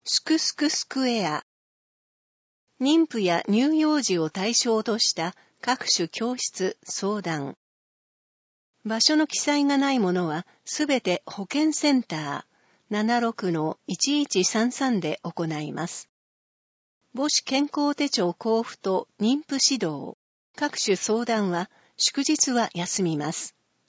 すくすくスクエア。妊婦や乳幼児を対象とした各種教室、相談。場所の記載がないものはすべて保健センター 76-1133 で行います。母子健康手帳交付と妊婦指導、各種相談は祝日は休みます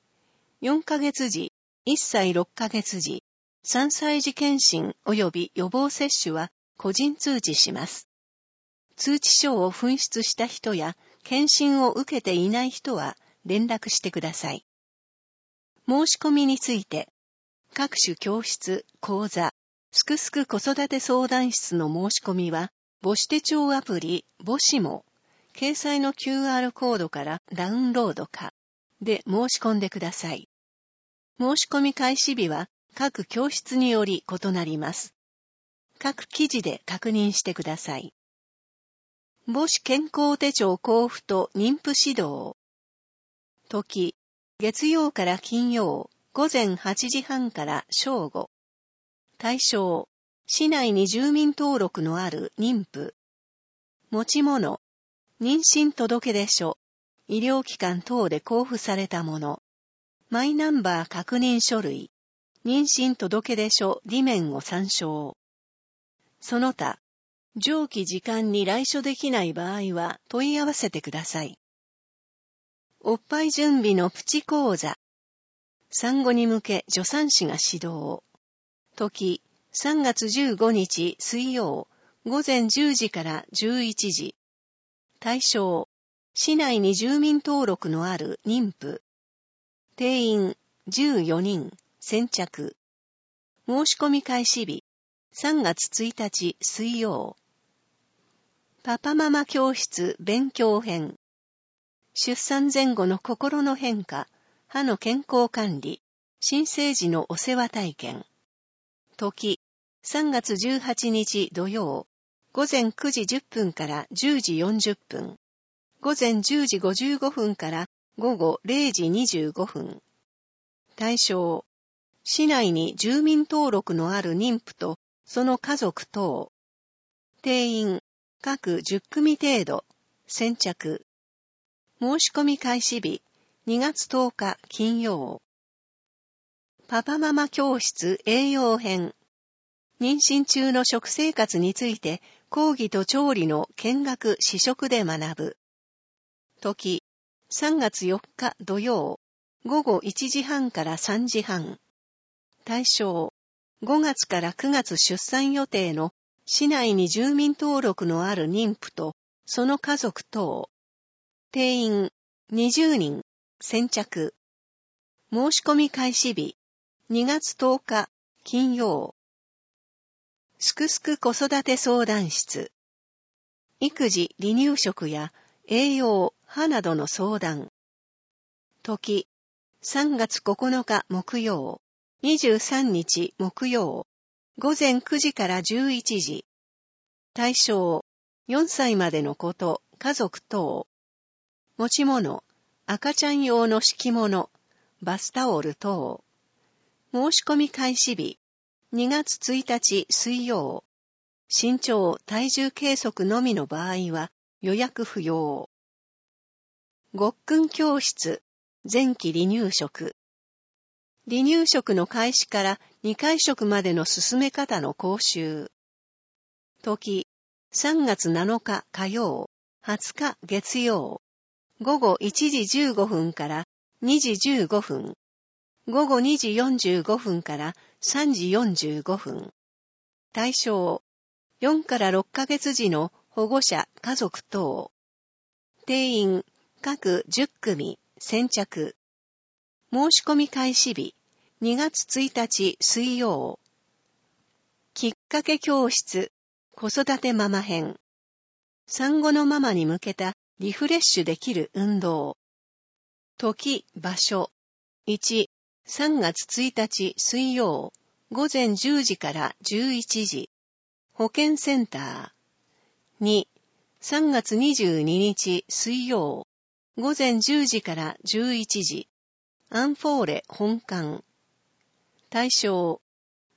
。4ヶ月時、1歳6ヶ月時、3歳児検診及び予防接種は個人通知します。通知書を紛失した人や検診を受けていない人は連絡してください。申し込みについて、各種教室、講座、すくすく子育て相談室の申し込みは、母子手帳アプリ、母子も、掲載の QR コードからダウンロードか、で申し込んでください。申し込み開始日は各教室により異なります。各記事で確認してください。母子健康手帳交付と妊婦指導。時、月曜から金曜、午前8時半から正午。対象、市内に住民登録のある妊婦。持ち物、妊娠届出書、医療機関等で交付されたもの。マイナンバー確認書類、妊娠届出書裏面を参照。その他、上記時間に来所できない場合は問い合わせてください。おっぱい準備のプチ講座。産後に向け助産師が指導。時、3月15日水曜、午前10時から11時。対象、市内に住民登録のある妊婦。定員14人、先着。申し込み開始日、3月1日水曜。パパママ教室勉強編。出産前後の心の変化、歯の健康管理、新生児のお世話体験。時、3月18日土曜、午前9時10分から10時40分。午前10時55分から午後0時25分。対象、市内に住民登録のある妊婦とその家族等。定員、各10組程度、先着。申し込み開始日、2月10日金曜。パパママ教室栄養編。妊娠中の食生活について講義と調理の見学試食で学ぶ。時、3月4日土曜、午後1時半から3時半。対象、5月から9月出産予定の市内に住民登録のある妊婦とその家族等。定員20人、先着。申し込み開始日、2月10日金曜。すくすく子育て相談室。育児、離乳食や栄養、歯などの相談。時、3月9日木曜、23日木曜、午前9時から11時。対象、4歳までの子と家族等。持ち物、赤ちゃん用の敷物、バスタオル等。申し込み開始日、2月1日水曜。身長・体重計測のみの場合は予約不要。ごっくん教室、前期離乳食。離乳食の開始から2回食までの進め方の講習。時、3月7日火曜、20日月曜。午後1時15分から2時15分。午後2時45分から3時45分。対象、4から6ヶ月時の保護者、家族等。定員、各10組、先着。申し込み開始日、2月1日水曜。きっかけ教室、子育てママ編。産後のママに向けたリフレッシュできる運動。時、場所。1、3月1日水曜、午前10時から11時。保健センター。2、3月22日水曜、午前10時から11時。アンフォーレ本館。対象、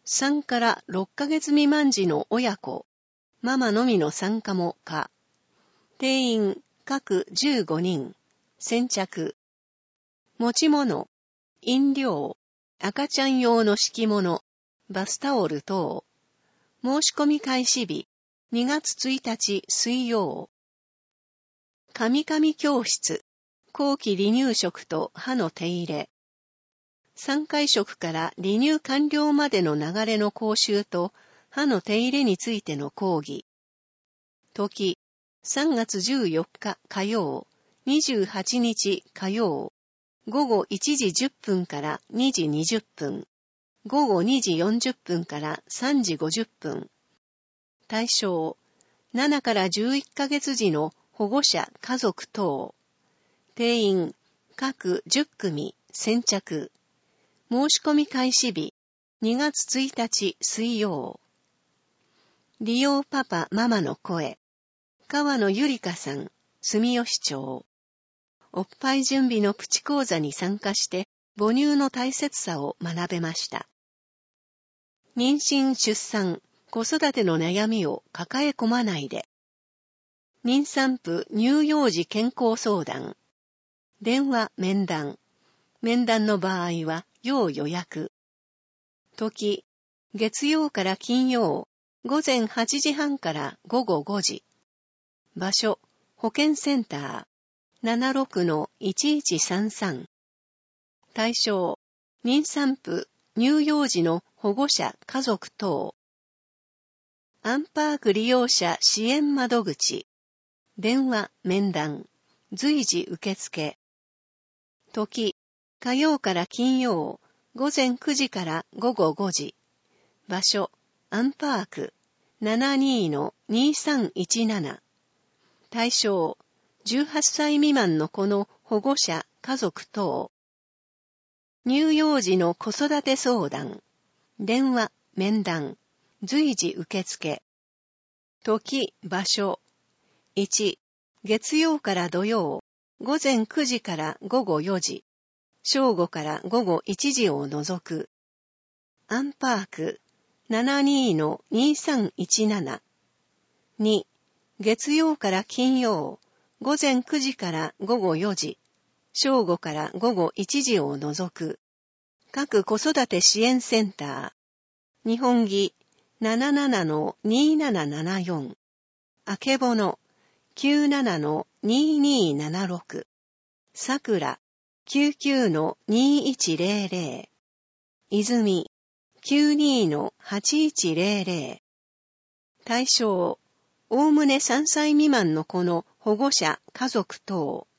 3から6ヶ月未満時の親子、ママのみの参加も可。定員各15人、先着。持ち物、飲料、赤ちゃん用の敷物、バスタオル等。申し込み開始日、2月1日水曜。神々教室、後期離乳食と歯の手入れ。3回食から離乳完了までの流れの講習と歯の手入れについての講義。時、3月14日火曜、28日火曜、午後1時10分から2時20分、午後2時40分から3時50分。対象、7から11ヶ月時の保護者、家族等。定員、各10組、先着。申し込み開始日、2月1日水曜。利用パパママの声。川野ゆりかさん、住吉町。おっぱい準備のプチ講座に参加して母乳の大切さを学べました。妊娠・出産、子育ての悩みを抱え込まないで。妊産婦乳幼児健康相談。電話面談。面談の場合は要予約。時、月曜から金曜、午前8時半から午後5時。場所、保健センター、76-1133。対象、妊産婦、乳幼児の保護者、家族等。アンパーク利用者支援窓口。電話、面談。随時受付。時、火曜から金曜、午前9時から午後5時。場所、アンパーク、72-2317。対象、18歳未満の子の保護者、家族等。乳幼児の子育て相談。電話、面談。随時受付。時、場所。1、月曜から土曜、午前9時から午後4時。正午から午後1時を除く。アンパーク、72-2317。2、月曜から金曜、午前9時から午後4時。正午から午後1時を除く。各子育て支援センター。日本儀 77-2774。あけぼの 97-2276。さくら 99-2100。泉 92-8100。対象、おおむね3歳未満の子の保護者、家族等。